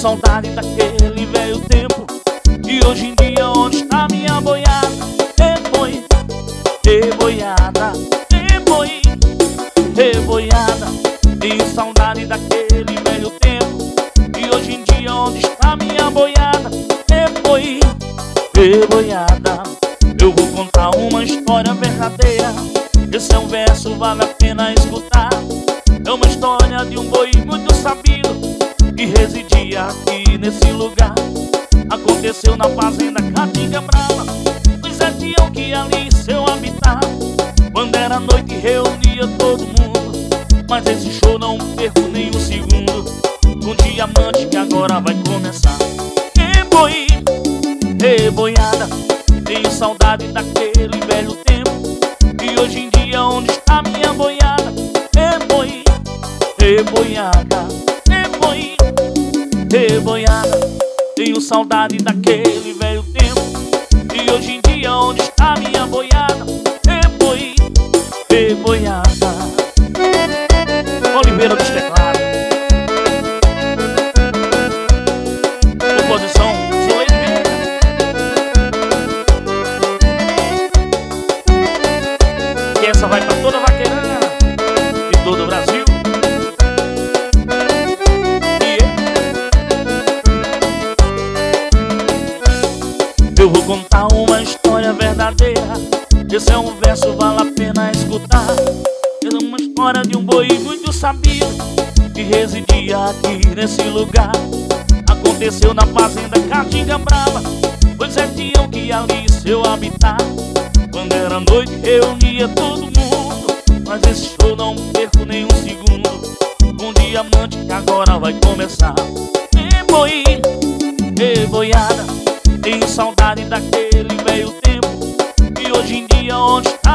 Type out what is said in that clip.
saudade daquele velho tempo. E hoje em dia onde está minha boiada? Boi, boiada, boi, boiada. Tenho saudade daquele velho tempo. E hoje em dia onde está minha boiada? Boi, boiada. Eu vou contar uma história verdadeira. Esse é um verso, vale a pena escutar. É uma história de um boi muito sabido que residia aqui nesse lugar. Aconteceu na fazenda Caatinga Brava. Os Zé tinham que ali seu habitat. Quando era noite reunia todo mundo, mas esse show não perco nem um segundo. Com diamante que agora vai começar. Boi, boiada. Tenho saudade daquele velho tempo. E hoje em dia onde está minha boiada? Boi, boiada, boi, boiada. Tenho saudade daquele velho tempo. E hoje em dia onde está minha boiada? Boi, boiada. Oliveira dos teclados. Composição Zoeiro Vieira. E essa vai pra toda vaqueirana e todo o Brasil. Eu vou contar uma história verdadeira. Esse é um verso, vale a pena escutar. É uma história de um boi muito sabido que residia aqui nesse lugar. Aconteceu na fazenda Caatinga Brava. Pois é, tinham que ali seu habitat. Quando era noite reunia todo mundo, mas esse show não perco nem um segundo. Com diamante que agora vai começar. Boi, boiada. Tenho saudade daquele velho tempo. E hoje em dia onde está